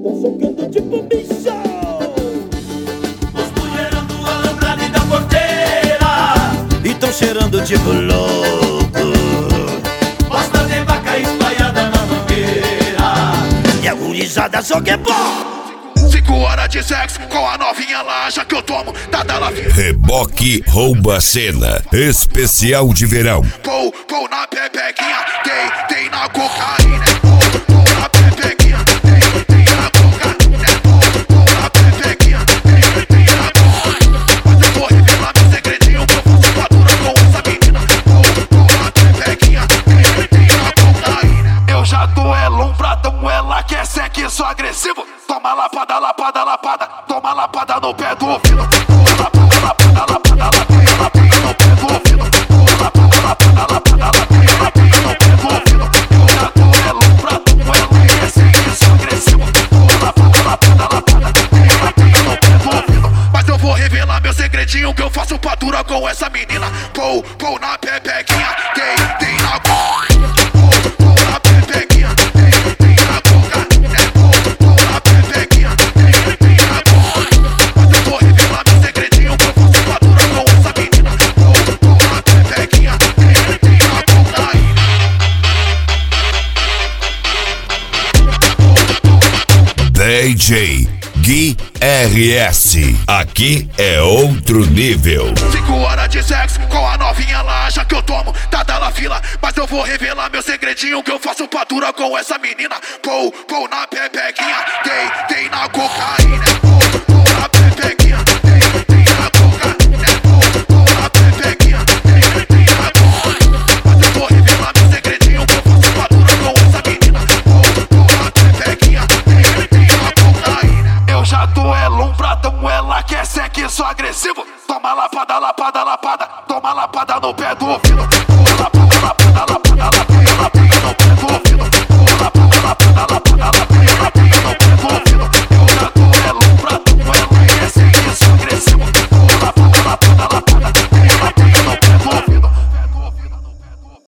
socando tipo bicho. Os mulherão do alambrado e da porteira e tão cheirando tipo louco. Bosta de vaca espalhada na mangueira E a gurizada só quer bom. 5 horas de sexo com a novinha lá, já que eu tomo, tá dela vida. Reboque rouba cena, especial de verão. Pou na pepequinha, tem na cocaína. Pou na pepequinha, tem na cocaína. Pou na pepequinha, tem na cocaína. Mas eu vou revelar meu segredinho que eu faço fatura com essa menina. Pou na pepequinha, tem na cocaína. Eu já tô lumbrado, ela quer sexo agressivo. Toma lapada, lapada, lapada, toma lapada no pé do ouvido. Lapada, lapada, lapada, lapada no pé do ouvido. Lapada, lapada, lapada, lapada no pé do ouvido. Eu já tô lumbrado, ela quer sexo agressivo. Lapada, lapada, lapada, lapada no pé do ouvido. Mas eu vou revelar meu segredinho que eu faço padura com essa menina. Pou na pepequinha, tem na coca. Pou na pepequinha, tem na coca. DJ Gui RS, aqui é outro nível. 5 horas de sexo com a novinha lá, já que eu tomo, tá dela fila. Mas eu vou revelar meu segredinho que eu faço padura com essa menina. Pou na pepequinha, tem na cocaína. Pou na pepequinha, tem na cocaína. Pou na pepequinha, tem na cocaína. Mas eu vou revelar meu segredinho que eu faço padura com essa menina. Pou na pepequinha, tem na cocaína. Eu já tô lumbrado, ela quer sexo agressivo. Toma lapada, lapada, lapada, toma lapada no pé do ouvido.